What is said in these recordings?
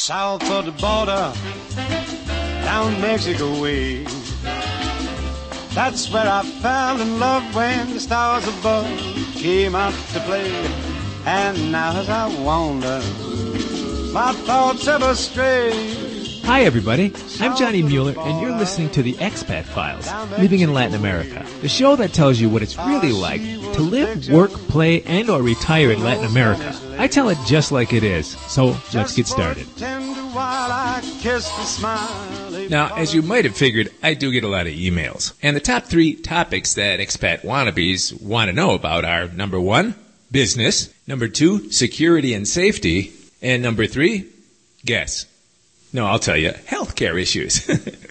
south of the border, down Mexico way. That's where I fell in love when the stars above came out to play. And now as I wander, my thoughts ever stray. Hi everybody, I'm Johnny Mueller and you're listening to the Expat Files, Living in Latin America, the show that tells you what it's really like to live, work, play, and or retire in Latin America. I tell it just like it is, so let's get started. Now, as you might have figured, I do get a lot of emails, and the top 3 topics that expat wannabes want to know about are, number 1, business, number 2, security and safety, and number 3, guess. No, I'll tell you, healthcare issues.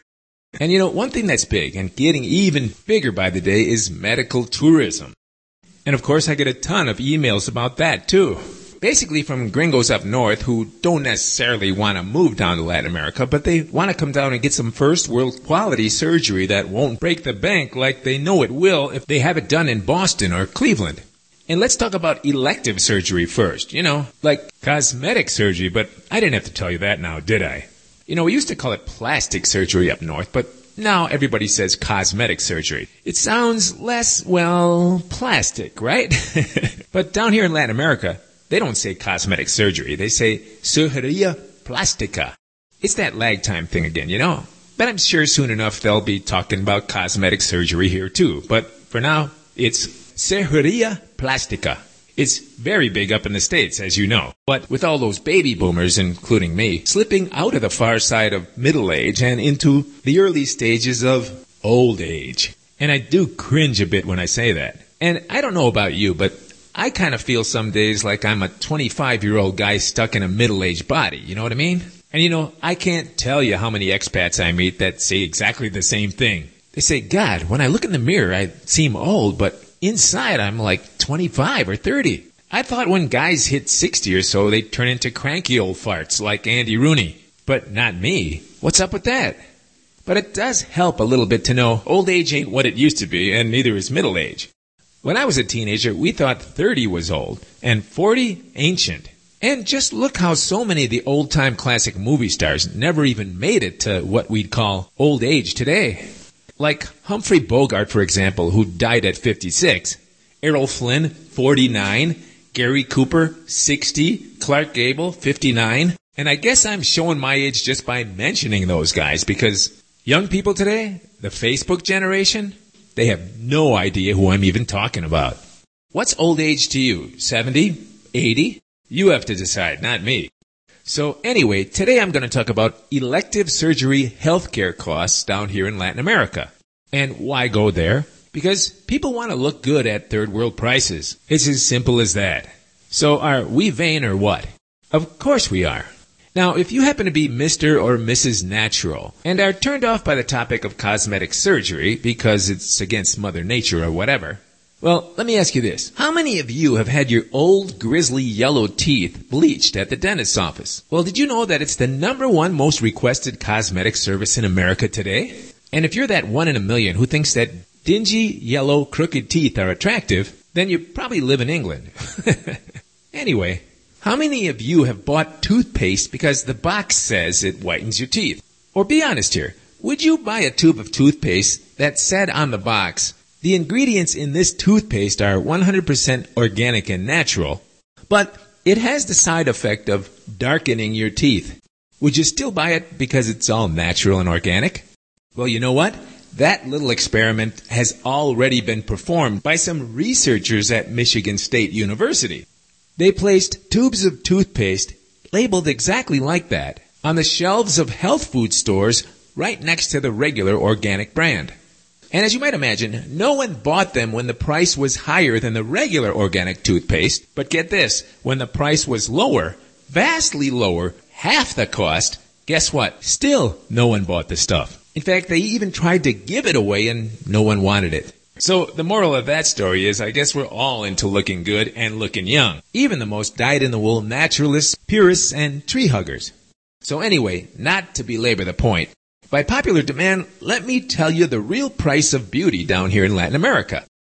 And you know, one thing that's big and getting even bigger by the day is medical tourism. And of course, I get a ton of emails about that too. Basically from gringos up north who don't necessarily want to move down to Latin America, but they want to come down and get some first world quality surgery that won't break the bank like they know it will if they have it done in Boston or Cleveland. And let's talk about elective surgery first, you know, like cosmetic surgery, but I didn't have to tell you that now, did I? You know, we used to call it plastic surgery up north, but now everybody says cosmetic surgery. It sounds less, well, plastic, right? But down here in Latin America, they don't say cosmetic surgery. They say cirugía plástica. It's that lag time thing again, you know. But I'm sure soon enough they'll be talking about cosmetic surgery here too. But for now, it's cirugía plástica. It's very big up in the States, as you know. But with all those baby boomers, including me, slipping out of the far side of middle age and into the early stages of old age. And I do cringe a bit when I say that. And I don't know about you, but I kind of feel some days like I'm a 25-year-old guy stuck in a middle-aged body. You know what I mean? And you know, I can't tell you how many expats I meet that say exactly the same thing. They say, God, when I look in the mirror, I seem old, but inside, I'm like 25 or 30. I thought when guys hit 60 or so, they'd turn into cranky old farts like Andy Rooney. But not me. What's up with that? But it does help a little bit to know old age ain't what it used to be, and neither is middle age. When I was a teenager, we thought 30 was old, and 40 ancient. And just look how so many of the old-time classic movie stars never even made it to what we'd call old age today. Like Humphrey Bogart, for example, who died at 56. Errol Flynn, 49. Gary Cooper, 60. Clark Gable, 59. And I guess I'm showing my age just by mentioning those guys because young people today, the Facebook generation, they have no idea who I'm even talking about. What's old age to you? 70? 80? You have to decide, not me. So anyway, today I'm going to talk about elective surgery healthcare costs down here in Latin America. And why go there? Because people want to look good at third world prices. It's as simple as that. So are we vain or what? Of course we are. Now, if you happen to be Mr. or Mrs. Natural and are turned off by the topic of cosmetic surgery because it's against Mother Nature or whatever, well, let me ask you this. How many of you have had your old grizzly yellow teeth bleached at the dentist's office? Well, did you know that it's the #1 most requested cosmetic service in America today? And if you're that 1 in a million who thinks that dingy, yellow, crooked teeth are attractive, then you probably live in England. Anyway, how many of you have bought toothpaste because the box says it whitens your teeth? Or be honest here, would you buy a tube of toothpaste that said on the box, the ingredients in this toothpaste are 100% organic and natural, but it has the side effect of darkening your teeth? Would you still buy it because it's all natural and organic? Well, you know what? That little experiment has already been performed by some researchers at Michigan State University. They placed tubes of toothpaste labeled exactly like that on the shelves of health food stores right next to the regular organic brand. And as you might imagine, no one bought them when the price was higher than the regular organic toothpaste. But get this, when the price was lower, vastly lower, half the cost, guess what? Still, no one bought the stuff. In fact, they even tried to give it away and no one wanted it. So the moral of that story is I guess we're all into looking good and looking young. Even the most dyed-in-the-wool naturalists, purists, and tree huggers. So anyway, not to belabor the point, by popular demand, let me tell you the real price of beauty down here in Latin America.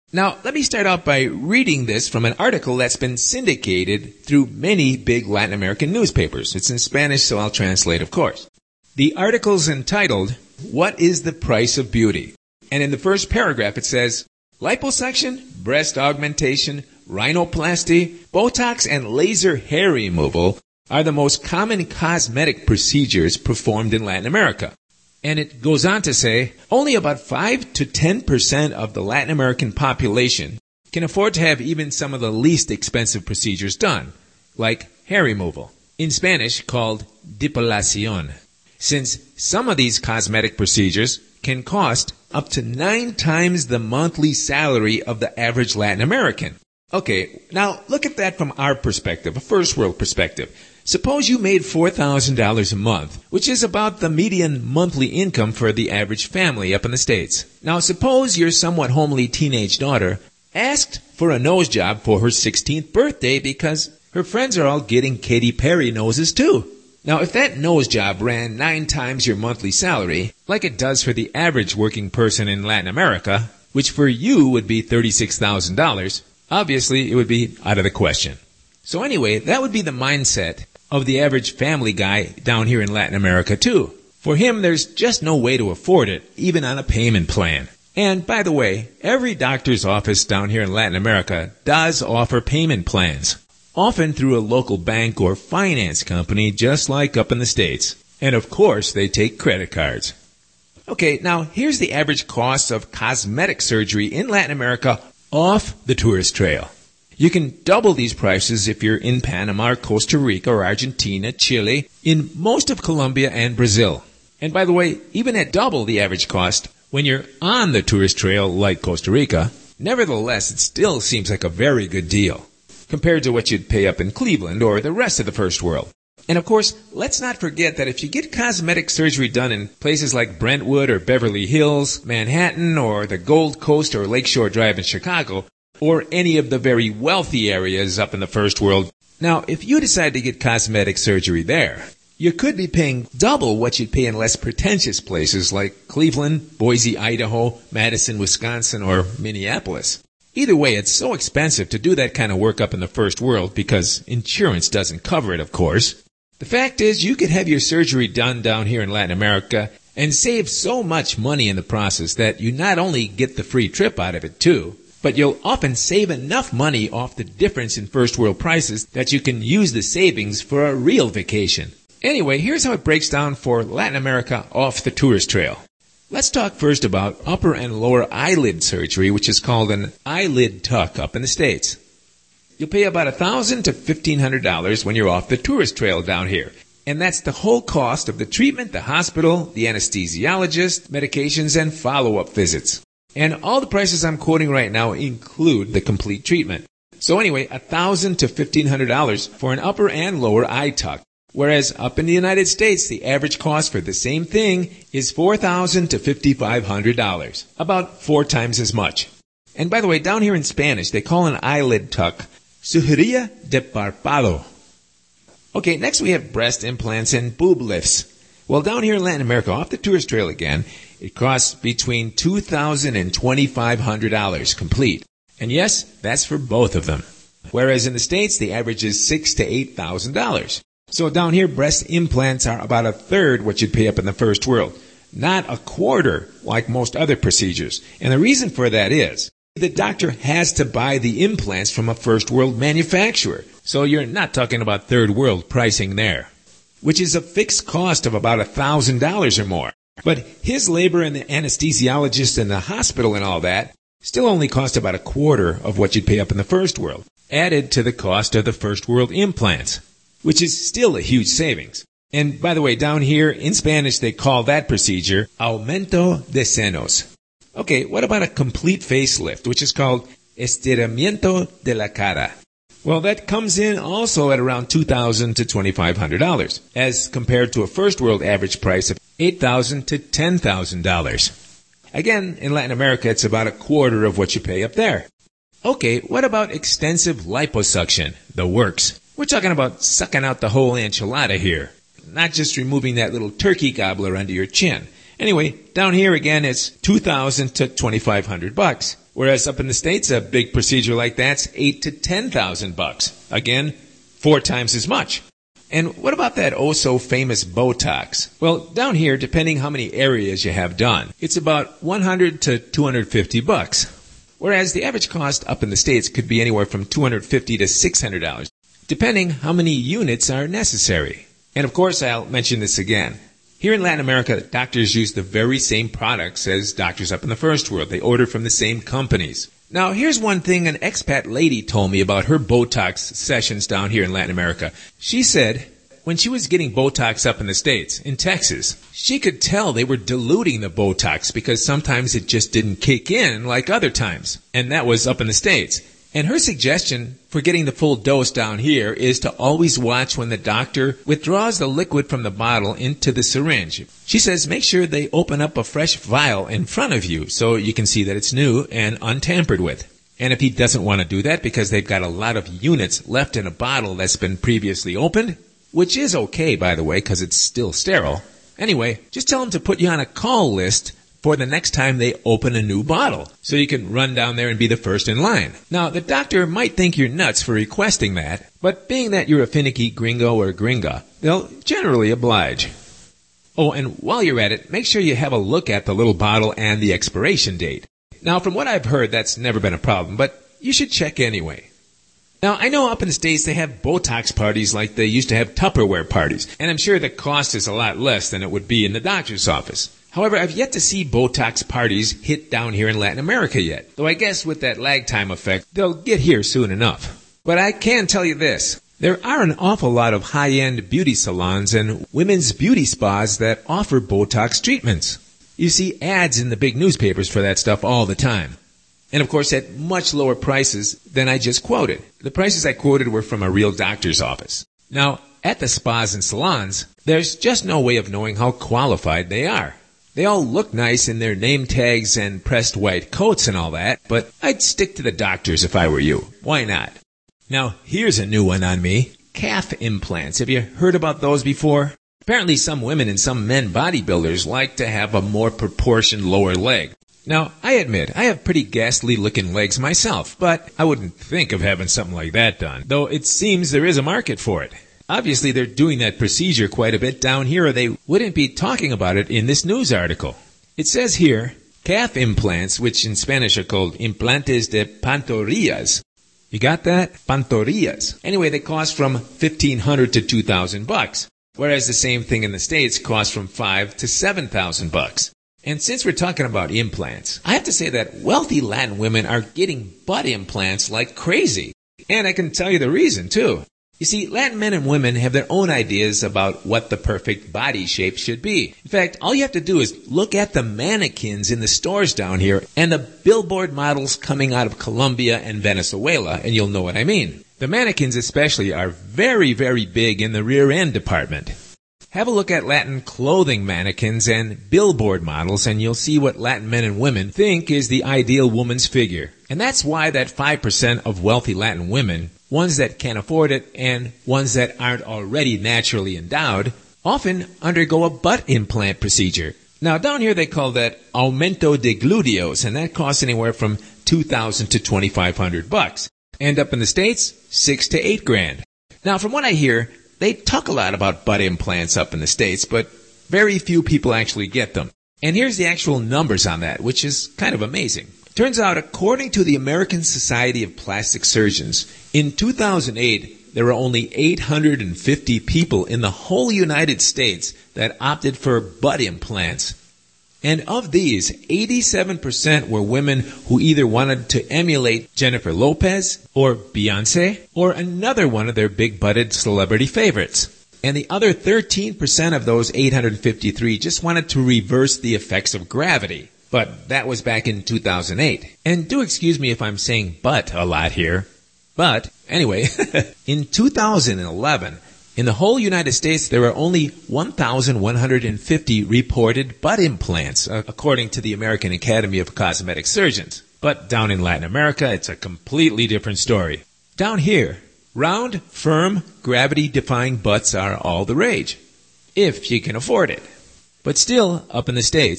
Now, let me start out by reading this from an article that's been syndicated through many big Latin American newspapers. It's in Spanish, so I'll translate, of course. The article's entitled, "What is the Price of Beauty?" And in the first paragraph it says, liposuction, breast augmentation, rhinoplasty, Botox, and laser hair removal are the most common cosmetic procedures performed in Latin America. And it goes on to say, only about 5 to 10% of the Latin American population can afford to have even some of the least expensive procedures done, like hair removal, in Spanish called depilación, since some of these cosmetic procedures can cost up to 9 times the monthly salary of the average Latin American. Okay, now look at that from our perspective, a first world perspective. Suppose you made $4,000 a month, which is about the median monthly income for the average family up in the States. Now suppose your somewhat homely teenage daughter asked for a nose job for her 16th birthday because her friends are all getting Katy Perry noses too. Now if that nose job ran 9 times your monthly salary, like it does for the average working person in Latin America, which for you would be $36,000, obviously it would be out of the question. So anyway, that would be the mindset of the average family guy down here in Latin America too. For him, there's just no way to afford it, even on a payment plan. And by the way, every doctor's office down here in Latin America does offer payment plans, often through a local bank or finance company just like up in the States. And of course, they take credit cards. Okay, now here's the average cost of cosmetic surgery in Latin America off the tourist trail. You can double these prices if you're in Panama or Costa Rica or Argentina, Chile, in most of Colombia and Brazil. And by the way, even at double the average cost, when you're on the tourist trail like Costa Rica, nevertheless, it still seems like a very good deal compared to what you'd pay up in Cleveland or the rest of the first world. And of course, let's not forget that if you get cosmetic surgery done in places like Brentwood or Beverly Hills, Manhattan, or the Gold Coast or Lakeshore Drive in Chicago, or any of the very wealthy areas up in the first world. Now, if you decide to get cosmetic surgery there, you could be paying double what you'd pay in less pretentious places like Cleveland, Boise, Idaho, Madison, Wisconsin, or Minneapolis. Either way, it's so expensive to do that kind of work up in the first world because insurance doesn't cover it, of course. The fact is, you could have your surgery done down here in Latin America and save so much money in the process that you not only get the free trip out of it too, but you'll often save enough money off the difference in first world prices that you can use the savings for a real vacation. Anyway, here's how it breaks down for Latin America off the tourist trail. Let's talk first about upper and lower eyelid surgery, which is called an eyelid tuck up in the States. You'll pay about $1,000 to $1,500 when you're off the tourist trail down here. And that's the whole cost of the treatment, the hospital, the anesthesiologist, medications, and follow-up visits. And all the prices I'm quoting right now include the complete treatment. So anyway, $1,000 to $1,500 for an upper and lower eye tuck. Whereas up in the United States, the average cost for the same thing is $4,000 to $5,500. About 4 times as much. And by the way, down here in Spanish, they call an eyelid tuck cirugía de párpado. Okay, next we have breast implants and boob lifts. Well, down here in Latin America, off the tourist trail again, it costs between $2,000 and $2,500 complete. And yes, that's for both of them. Whereas in the States, the average is $6,000 to $8,000. So down here, breast implants are about a third what you'd pay up in the first world. Not a quarter like most other procedures. And the reason for that is the doctor has to buy the implants from a first world manufacturer. So you're not talking about third world pricing there, which is a fixed cost of about $1,000 or more. But his labor and the anesthesiologist and the hospital and all that still only cost about a quarter of what you'd pay up in the first world, added to the cost of the first world implants, which is still a huge savings. And by the way, down here in Spanish, they call that procedure aumento de senos. Okay, what about a complete facelift, which is called estiramiento de la cara? Well, that comes in also at around $2,000 to $2,500, as compared to a first world average price of $8,000 to $10,000. Again, in Latin America, it's about a quarter of what you pay up there. Okay, what about extensive liposuction, the works? We're talking about sucking out the whole enchilada here, not just removing that little turkey gobbler under your chin. Anyway, down here again, it's $2,000 to $2,500, Whereas up in the States, a big procedure like that's $8,000 to $10,000. Again, 4 times as much. And what about that oh-so-famous Botox? Well, down here, depending how many areas you have done, it's about $100 to $250. Whereas the average cost up in the States could be anywhere from $250 to $600, depending how many units are necessary. And of course, I'll mention this again. Here in Latin America, doctors use the very same products as doctors up in the first world. They order from the same companies. Now, here's one thing an expat lady told me about her Botox sessions down here in Latin America. She said when she was getting Botox up in the States, in Texas, she could tell they were diluting the Botox because sometimes it just didn't kick in like other times. And that was up in the States. And her suggestion for getting the full dose down here is to always watch when the doctor withdraws the liquid from the bottle into the syringe. She says make sure they open up a fresh vial in front of you so you can see that it's new and untampered with. And if he doesn't want to do that because they've got a lot of units left in a bottle that's been previously opened, which is okay, by the way, because it's still sterile. Anyway, just tell him to put you on a call list for the next time they open a new bottle, so you can run down there and be the first in line. Now, the doctor might think you're nuts for requesting that, but being that you're a finicky gringo or gringa, they'll generally oblige. Oh, and while you're at it, make sure you have a look at the little bottle and the expiration date. Now, from what I've heard, that's never been a problem, but you should check anyway. Now, I know up in the States they have Botox parties like they used to have Tupperware parties, and I'm sure the cost is a lot less than it would be in the doctor's office. However, I've yet to see Botox parties hit down here in Latin America yet, though I guess with that lag time effect, they'll get here soon enough. But I can tell you this. There are an awful lot of high-end beauty salons and women's beauty spas that offer Botox treatments. You see ads in the big newspapers for that stuff all the time. And of course at much lower prices than I just quoted. The prices I quoted were from a real doctor's office. Now, at the spas and salons, there's just no way of knowing how qualified they are. They all look nice in their name tags and pressed white coats and all that, but I'd stick to the doctors if I were you. Why not? Now, here's a new one on me. Calf implants. Have you heard about those before? Apparently some women and some men bodybuilders like to have a more proportioned lower leg. Now, I admit, I have pretty ghastly-looking legs myself, but I wouldn't think of having something like that done, though it seems there is a market for it. Obviously, they're doing that procedure quite a bit down here, or they wouldn't be talking about it in this news article. It says here, calf implants, which in Spanish are called implantes de pantorrillas. You got that? Pantorrillas. Anyway, they cost from $1,500 to $2,000, whereas the same thing in the States costs from $5,000 to $7,000. And since we're talking about implants, I have to say that wealthy Latin women are getting butt implants like crazy. And I can tell you the reason, too. You see, Latin men and women have their own ideas about what the perfect body shape should be. In fact, all you have to do is look at the mannequins in the stores down here and the billboard models coming out of Colombia and Venezuela, and you'll know what I mean. The mannequins especially are very, very big in the rear end department. Have a look at Latin clothing mannequins and billboard models, and you'll see what Latin men and women think is the ideal woman's figure. And that's why that 5% of wealthy Latin women, ones that can't afford it and ones that aren't already naturally endowed, often undergo a butt implant procedure. Now, down here they call that aumento de gluteos, and that costs anywhere from $2,000 to $2,500. And up in the States, $6,000 to $8,000. Now, from what I hear, they talk a lot about butt implants up in the States, but very few people actually get them. And here's the actual numbers on that, which is kind of amazing. Turns out, according to the American Society of Plastic Surgeons, in 2008, there were only 850 people in the whole United States that opted for butt implants. And of these, 87% were women who either wanted to emulate Jennifer Lopez or Beyonce or another one of their big-butted celebrity favorites. And the other 13% of those 853 just wanted to reverse the effects of gravity. But that was back in 2008. And do excuse me if I'm saying but a lot here. But anyway, in 2011, in the whole United States, there were only 1,150 reported butt implants, according to the American Academy of Cosmetic Surgeons. But down in Latin America, it's a completely different story. Down here, round, firm, gravity-defying butts are all the rage, if you can afford it. But still, up in the States,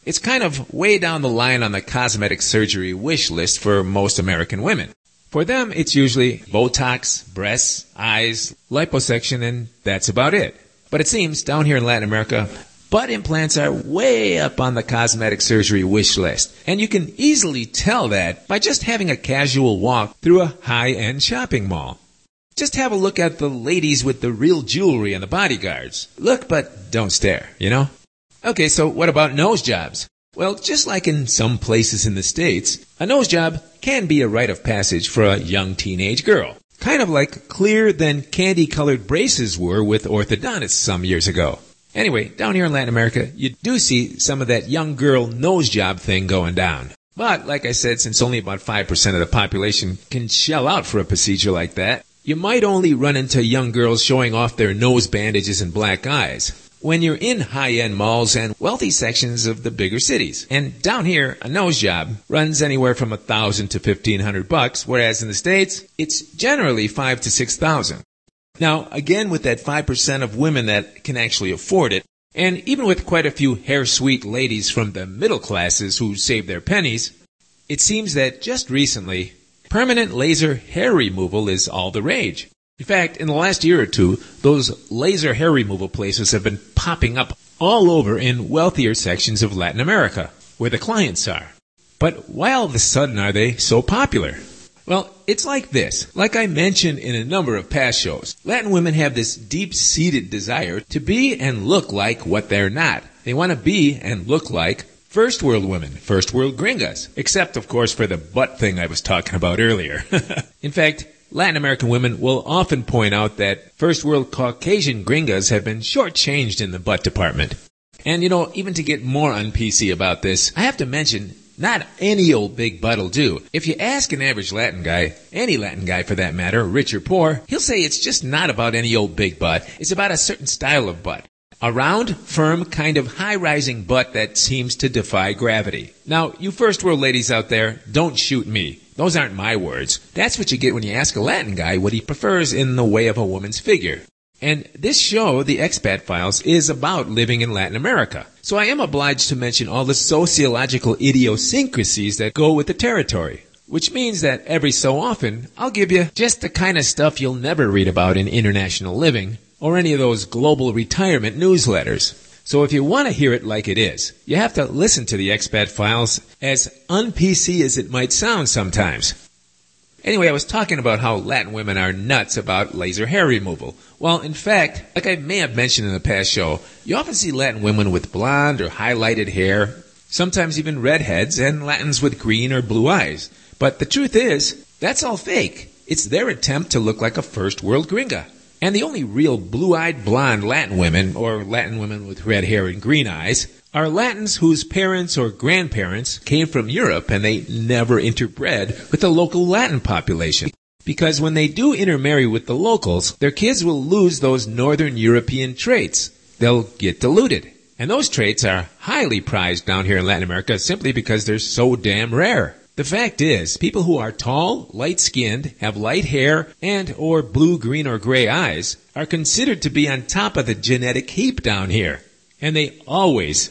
It's kind of way down the line on the cosmetic surgery wish list for most American women. For them, it's usually Botox, breasts, eyes, liposuction, and that's about it. But it seems down here in Latin America, butt implants are way up on the cosmetic surgery wish list. And you can easily tell that by just having a casual walk through a high-end shopping mall. Just have a look at the ladies with the real jewelry and the bodyguards. Look, but don't stare, you know? Okay, so what about nose jobs? Well, just like in some places in the States, a nose job can be a rite of passage for a young teenage girl. Kind of like clear then candy-colored braces were with orthodontists some years ago. Anyway, down here in Latin America, you do see some of that young girl nose job thing going down. But, like I said, since only about 5% of the population can shell out for a procedure like that, you might only run into young girls showing off their nose bandages and black eyes when you're in high-end malls and wealthy sections of the bigger cities. And down here, a nose job runs anywhere from $1,000 to $1,500, whereas in the States, it's generally $5,000 to $6,000. Now, again, with that 5% of women that can actually afford it, and even with quite a few hair-sweet ladies from the middle classes who save their pennies, it seems that just recently, permanent laser hair removal is all the rage. In fact, in the last year or two, those laser hair removal places have been popping up all over in wealthier sections of Latin America, where the clients are. But why all of a sudden are they so popular? Well, it's like this. Like I mentioned in a number of past shows, Latin women have this deep-seated desire to be and look like what they're not. They want to be and look like first world women, first world gringas, except, of course, for the butt thing I was talking about earlier. In fact, Latin American women will often point out that first world Caucasian gringas have been shortchanged in the butt department. And, even to get more un-PC about this, I have to mention, not any old big butt'll do. If you ask an average Latin guy, any Latin guy for that matter, rich or poor, he'll say it's just not about any old big butt. It's about a certain style of butt. A round, firm, kind of high-rising butt that seems to defy gravity. Now, you first world ladies out there, don't shoot me. Those aren't my words. That's what you get when you ask a Latin guy what he prefers in the way of a woman's figure. And this show, The Expat Files, is about living in Latin America. So I am obliged to mention all the sociological idiosyncrasies that go with the territory. Which means that every so often, I'll give you just the kind of stuff you'll never read about in International Living or any of those global retirement newsletters. So if you want to hear it like it is, you have to listen to the Expat Files, as un-PC as it might sound sometimes. Anyway, I was talking about how Latin women are nuts about laser hair removal. Well, in fact, like I may have mentioned in the past show, you often see Latin women with blonde or highlighted hair, sometimes even redheads, and Latins with green or blue eyes. But the truth is, that's all fake. It's their attempt to look like a first world gringa. And the only real blue-eyed blonde Latin women, or Latin women with red hair and green eyes, are Latins whose parents or grandparents came from Europe and they never interbred with the local Latin population. Because when they do intermarry with the locals, their kids will lose those Northern European traits. They'll get diluted. And those traits are highly prized down here in Latin America simply because they're so damn rare. The fact is, people who are tall, light-skinned, have light hair, and or blue, green, or gray eyes are considered to be on top of the genetic heap down here. And they always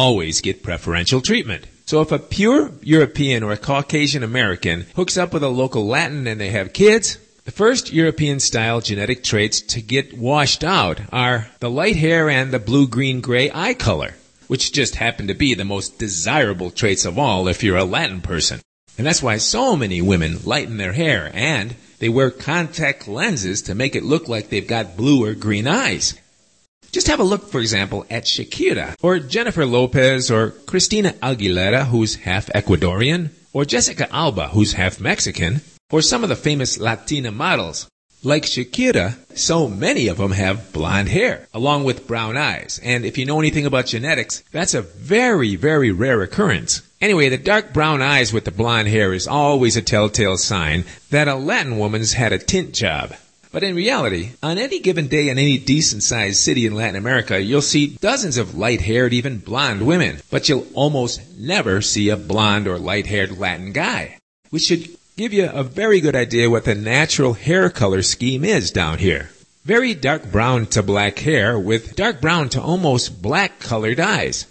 get preferential treatment. So if a pure European or a Caucasian American hooks up with a local Latin and they have kids, the first European-style genetic traits to get washed out are the light hair and the blue, green, gray eye color, which just happen to be the most desirable traits of all if you're a Latin person. And that's why so many women lighten their hair and they wear contact lenses to make it look like they've got blue or green eyes. Just have a look, for example, at Shakira, or Jennifer Lopez, or Christina Aguilera, who's half Ecuadorian, or Jessica Alba, who's half Mexican, or some of the famous Latina models. Like Shakira, so many of them have blonde hair, along with brown eyes. And if you know anything about genetics, that's a very, very rare occurrence. Anyway, the dark brown eyes with the blonde hair is always a telltale sign that a Latin woman's had a tint job. But in reality, on any given day in any decent-sized city in Latin America, you'll see dozens of light-haired, even blonde women. But you'll almost never see a blonde or light-haired Latin guy, which should give you a very good idea what the natural hair color scheme is down here. Very dark brown to black hair with dark brown to almost black colored eyes.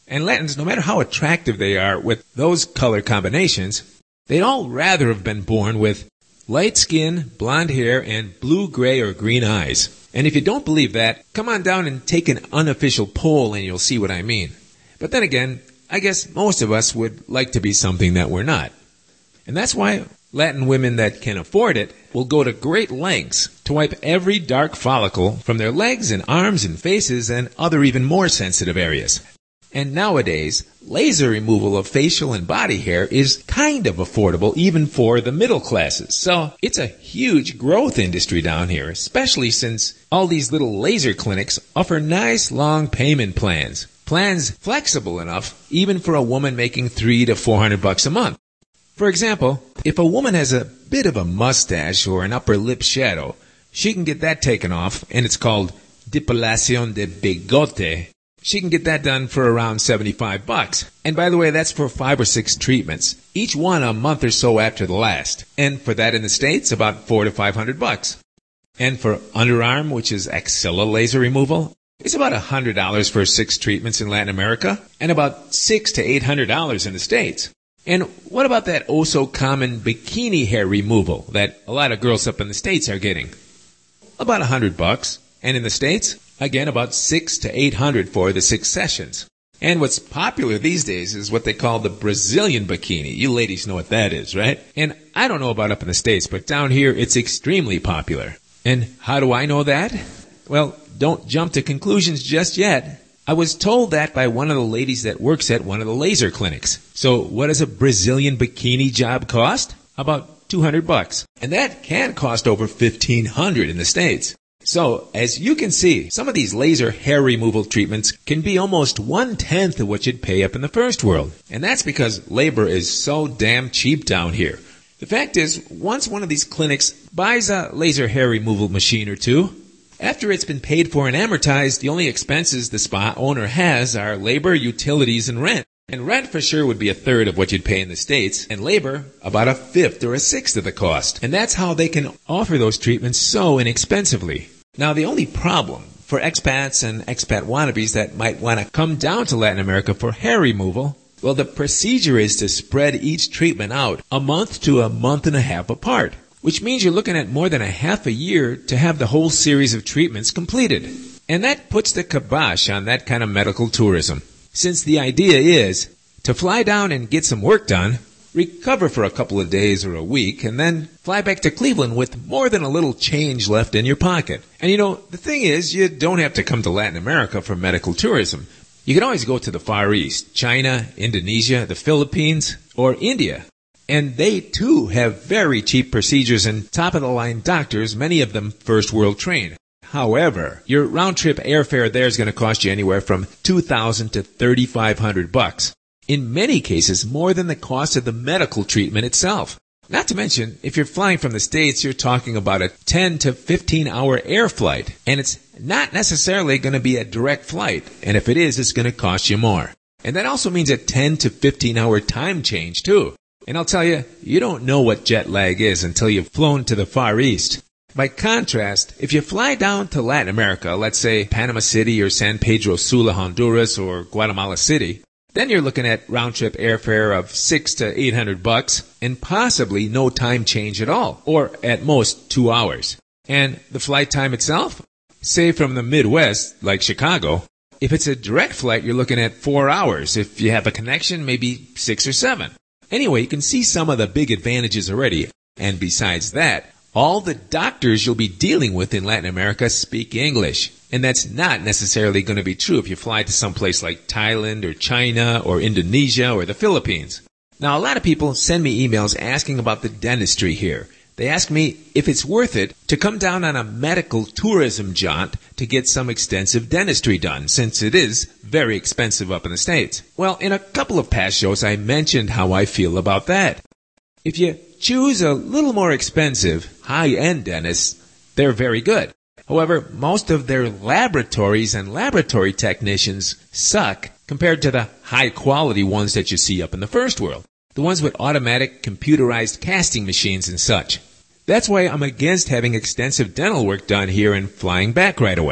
And Latins, no matter how attractive they are with those color combinations, they'd all rather have been born with light skin, blonde hair, and blue, gray, or green eyes. And if you don't believe that, come on down and take an unofficial poll and you'll see what I mean. But then again, I guess most of us would like to be something that we're not. And that's why Latin women that can afford it will go to great lengths to wipe every dark follicle from their legs and arms and faces and other even more sensitive areas. And nowadays, laser removal of facial and body hair is kind of affordable even for the middle classes. So it's a huge growth industry down here, especially since all these little laser clinics offer nice long payment plans. Plans flexible enough even for a woman making $300 to $400 a month. For example, if a woman has a bit of a mustache or an upper lip shadow, she can get that taken off, and it's called depilación de bigote. She can get that done for around $75. And by the way, that's for 5 or 6 treatments, each one a month or so after the last. And for that in the States, about $400 to $500. And for underarm, which is axilla laser removal, it's about $100 for 6 treatments in Latin America, and about $600 to $800 in the States. And what about that oh-so-common bikini hair removal that a lot of girls up in the States are getting? About $100. And in the States, again, about $600 to $800 for the 6 sessions. And what's popular these days is what they call the Brazilian bikini. You ladies know what that is, right? And I don't know about up in the States, but down here it's extremely popular. And how do I know that? Well, don't jump to conclusions just yet. I was told that by one of the ladies that works at one of the laser clinics. So what does a Brazilian bikini job cost? About $200. And that can cost over $1,500 in the States. So, as you can see, some of these laser hair removal treatments can be almost 1/10 of what you'd pay up in the first world. And that's because labor is so damn cheap down here. The fact is, once one of these clinics buys a laser hair removal machine or two, after it's been paid for and amortized, the only expenses the spa owner has are labor, utilities, and rent. And rent for sure would be 1/3 of what you'd pay in the States, and labor about 1/5 or 1/6 of the cost. And that's how they can offer those treatments so inexpensively. Now, the only problem for expats and expat wannabes that might want to come down to Latin America for hair removal, well, the procedure is to spread each treatment out a month to a month and a half apart, which means you're looking at more than a half a year to have the whole series of treatments completed. And that puts the kibosh on that kind of medical tourism, since the idea is to fly down and get some work done, recover for a couple of days or a week, and then fly back to Cleveland with more than a little change left in your pocket. And you know, the thing is, you don't have to come to Latin America for medical tourism. You can always go to the Far East, China, Indonesia, the Philippines, or India. And they too have very cheap procedures and top-of-the-line doctors, many of them first world trained. However, your round-trip airfare there is going to cost you anywhere from $2,000 to $3,500. In many cases, more than the cost of the medical treatment itself. Not to mention, if you're flying from the States, you're talking about a 10 to 15-hour air flight. And it's not necessarily going to be a direct flight. And if it is, it's going to cost you more. And that also means a 10 to 15-hour time change, too. And I'll tell you, you don't know what jet lag is until you've flown to the Far East. By contrast, if you fly down to Latin America, let's say Panama City or San Pedro Sula, Honduras, or Guatemala City, then you're looking at round-trip airfare of $600 to $800 and possibly no time change at all, or at most 2 hours. And the flight time itself? Say from the Midwest, like Chicago, if it's a direct flight, you're looking at 4 hours. If you have a connection, maybe 6 or 7. Anyway, you can see some of the big advantages already. And besides that, all the doctors you'll be dealing with in Latin America speak English. And that's not necessarily going to be true if you fly to some place like Thailand or China or Indonesia or the Philippines. Now, a lot of people send me emails asking about the dentistry here. They ask me if it's worth it to come down on a medical tourism jaunt to get some extensive dentistry done, since it is very expensive up in the States. Well, in a couple of past shows, I mentioned how I feel about that. If you choose a little more expensive, high-end dentists, they're very good. However, most of their laboratories and laboratory technicians suck compared to the high-quality ones that you see up in the first world. The ones with automatic computerized casting machines and such. That's why I'm against having extensive dental work done here and flying back right away.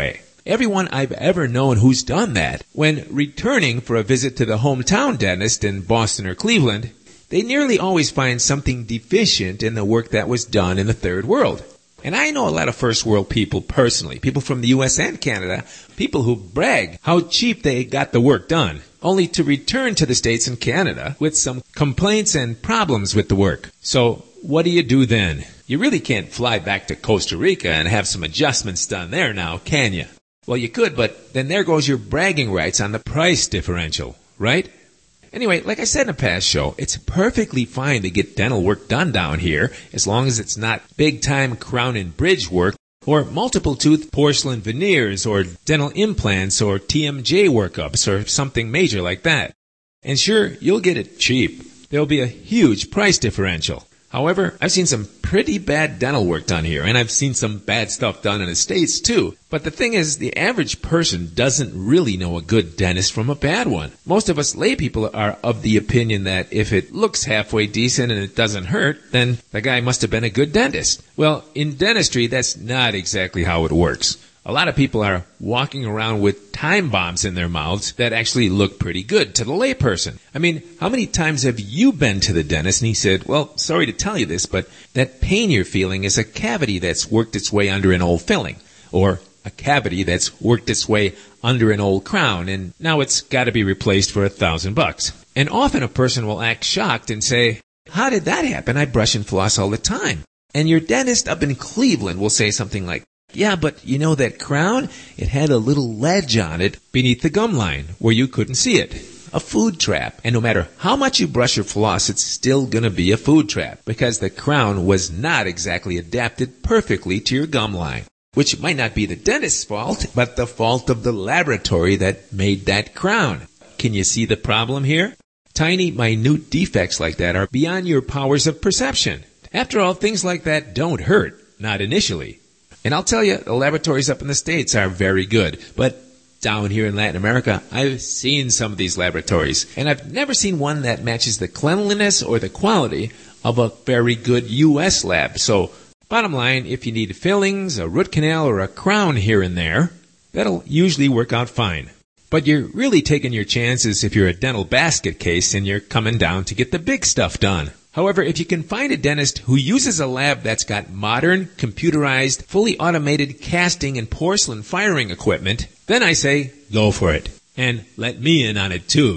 everyone I've ever known who's done that, when returning for a visit to the hometown dentist in Boston or Cleveland, they nearly always find something deficient in the work that was done in the third world. And I know a lot of first world people personally, people from the US and Canada, people who brag how cheap they got the work done, only to return to the States and Canada with some complaints and problems with the work. So what do you do then? You really can't fly back to Costa Rica and have some adjustments done there now, can you? Well, you could, but then there goes your bragging rights on the price differential, right? Anyway, like I said in a past show, it's perfectly fine to get dental work done down here as long as it's not big-time crown and bridge work or multiple-tooth porcelain veneers or dental implants or TMJ workups or something major like that. And sure, you'll get it cheap. There'll be a huge price differential. However, I've seen some pretty bad dental work done here, and I've seen some bad stuff done in the States too. But the thing is, the average person doesn't really know a good dentist from a bad one. Most of us lay people are of the opinion that if it looks halfway decent and it doesn't hurt, then the guy must have been a good dentist. Well, in dentistry, that's not exactly how it works. A lot of people are walking around with time bombs in their mouths that actually look pretty good to the layperson. I mean, how many times have you been to the dentist and he said, well, sorry to tell you this, but that pain you're feeling is a cavity that's worked its way under an old filling, or a cavity that's worked its way under an old crown, and now it's got to be replaced for $1,000. And often a person will act shocked and say, how did that happen? I brush and floss all the time. And your dentist up in Cleveland will say something like, yeah, but you know that crown? It had a little ledge on it beneath the gum line where you couldn't see it. A food trap. And no matter how much you brush or floss, it's still going to be a food trap because the crown was not exactly adapted perfectly to your gum line, which might not be the dentist's fault, but the fault of the laboratory that made that crown. Can you see the problem here? Tiny, minute defects like that are beyond your powers of perception. After all, things like that don't hurt, not initially. And I'll tell you, the laboratories up in the States are very good. But down here in Latin America, I've seen some of these laboratories. And I've never seen one that matches the cleanliness or the quality of a very good U.S. lab. So, bottom line, if you need fillings, a root canal, or a crown here and there, that'll usually work out fine. But you're really taking your chances if you're a dental basket case and you're coming down to get the big stuff done. However, if you can find a dentist who uses a lab that's got modern, computerized, fully automated casting and porcelain firing equipment, then I say, go for it. And let me in on it too.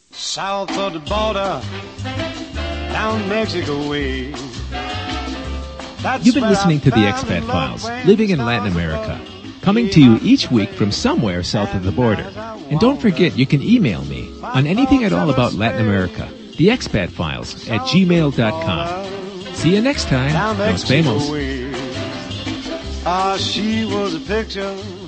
South of the border, down Mexico way. You've been listening to the Expat Files, living in Latin America, coming to you each week from somewhere south of the border. And don't forget, you can email me on anything at all about Latin America. theexpatfiles@gmail.com. See you next time. Nos vemos. She was a picture